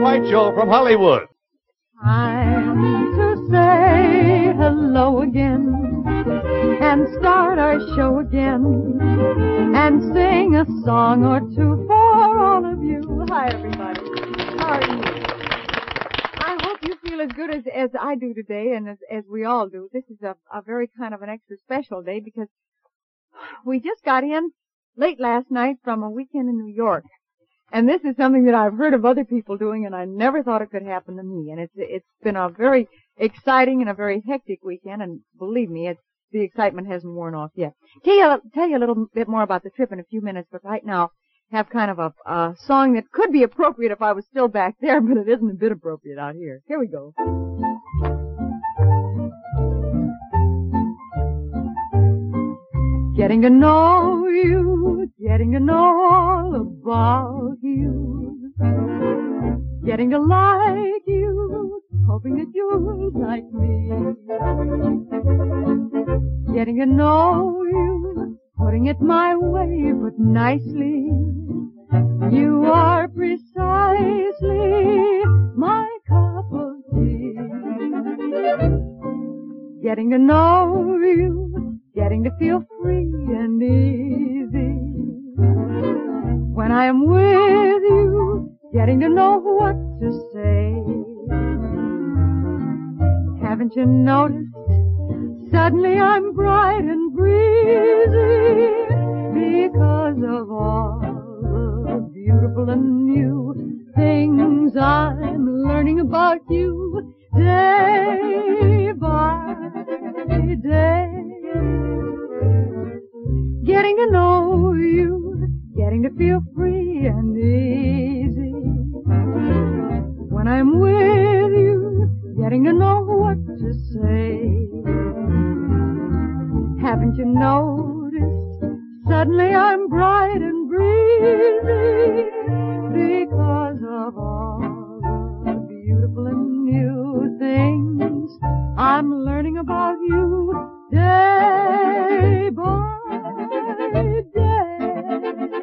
White Show from Hollywood. Time to say hello again and start our show again and sing a song or two for all of you. Hi, everybody. How are you? I hope you feel as good as I do today and as we all do. This is a very kind of an extra special day because we just got in late last night from a weekend in New York. And this is something that I've heard of other people doing, and I never thought it could happen to me. And it's been a very exciting and a very hectic weekend, and believe me, the excitement hasn't worn off yet. Tell you a little bit more about the trip in a few minutes, but right now, have kind of a song that could be appropriate if I was still back there, but it isn't a bit appropriate out here. Here we go. Getting to know you, getting to know all about you, getting to like you, hoping that you'll like me. Getting to know you, putting it my way, but nicely. You are precisely my cup of tea. Getting to know you, getting to feel free and easy. When I am with you, getting to know what to say. Haven't you noticed? Suddenly I'm bright and breezy because of all the beautiful and new things I'm learning about you day by day. Getting to know you, getting to feel free and easy. When I'm with you, getting to know what to say. Haven't you noticed? Suddenly I'm bright and breezy because of all the beautiful and new things I'm learning about you day by day.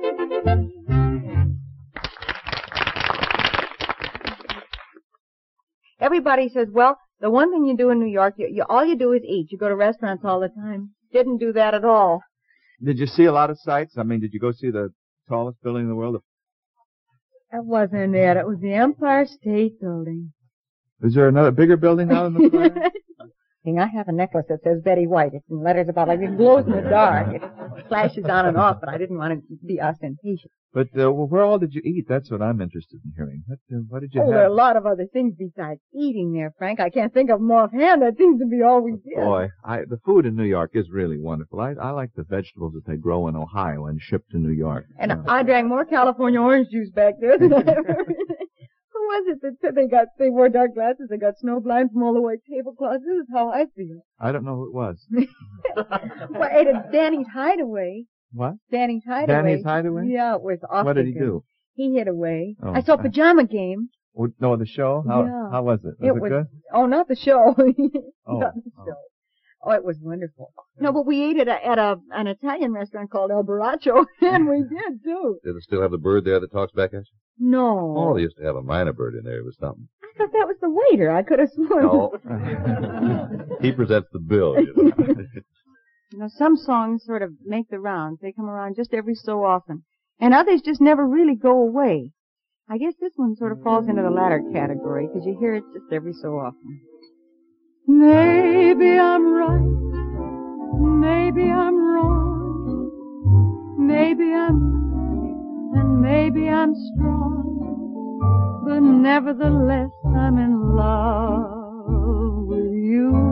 Everybody says, well, the one thing you do in New York, all you do is eat. You go to restaurants all the time. Didn't do that at all. Did you see a lot of sights? I mean, did you go see the tallest building in the world? It wasn't it. It was the Empire State Building. Is there another bigger building out in the square? I have a necklace that says Betty White. It's in letters about like it glows in the dark. It flashes on and off, but I didn't want to be ostentatious. But where all did you eat? That's what I'm interested in hearing. What did you have? There are a lot of other things besides eating there, Frank. I can't think of them offhand. That seems to be all we did. Boy, the food in New York is really wonderful. I like the vegetables that they grow in Ohio and ship to New York. And I drank more California orange juice back there than I ever Who was it that said they wore dark glasses, they got snowblind from all the white tablecloths? This is how I feel. I don't know who it was. Well, it's Danny's Hideaway. What? Danny's Hideaway. Danny's Hideaway? Yeah, it was awful. What did he do? He hid away. Oh, I saw Pajama Game. No, the show? How was it? Was it good? Oh, not the show. Oh, not the show. Oh, it was wonderful. No, but we ate at an Italian restaurant called El Baraccio, and we did, too. Did it still have the bird there that talks back at you? No. Oh, they used to have a minor bird in there. It was something. I thought that was the waiter. I could have sworn. No. He presents the bill, you know. You know, some songs sort of make the rounds. They come around just every so often. And others just never really go away. I guess this one sort of falls into the latter category, because you hear it just every so often. Maybe I'm right. Maybe I'm wrong. Maybe I'm weak and maybe I'm strong. But nevertheless, I'm in love with you.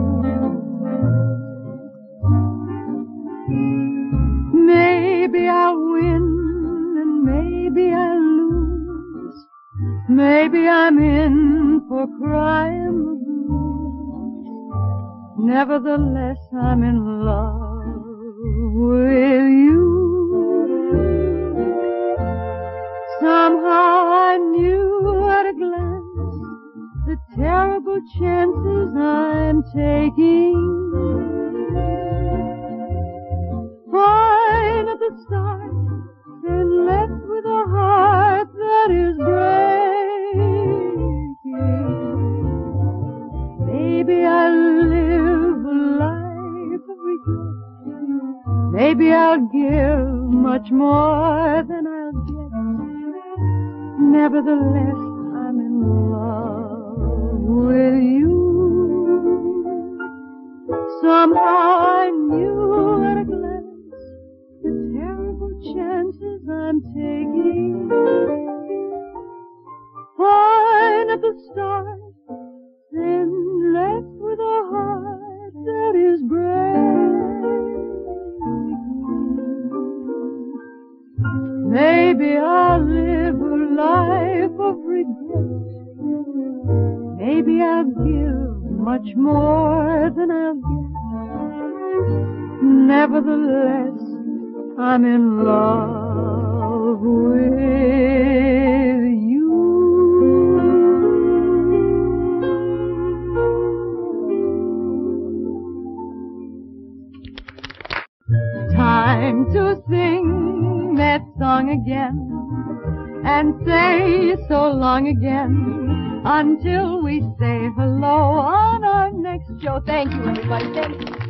Maybe I'll win and maybe I'll lose. Maybe I'm in for crying the blues. Nevertheless, I'm in love with you. Somehow I knew at a glance the terrible chances I'm taking. Fine at the start, then left with a heart that is breaking. Maybe I'll give much more than I'll get. Nevertheless, I'm in love with you. Somehow I knew at a glance the terrible chances I'm taking. Fine at the start, then left with a heart that is breaking. Maybe I'll live a life of regret. Maybe I'll give much more than I'll get. Nevertheless, I'm in love with you. Time to sing that song again and say so long again until we say hello on our next show. Thank you, everybody. Thank you.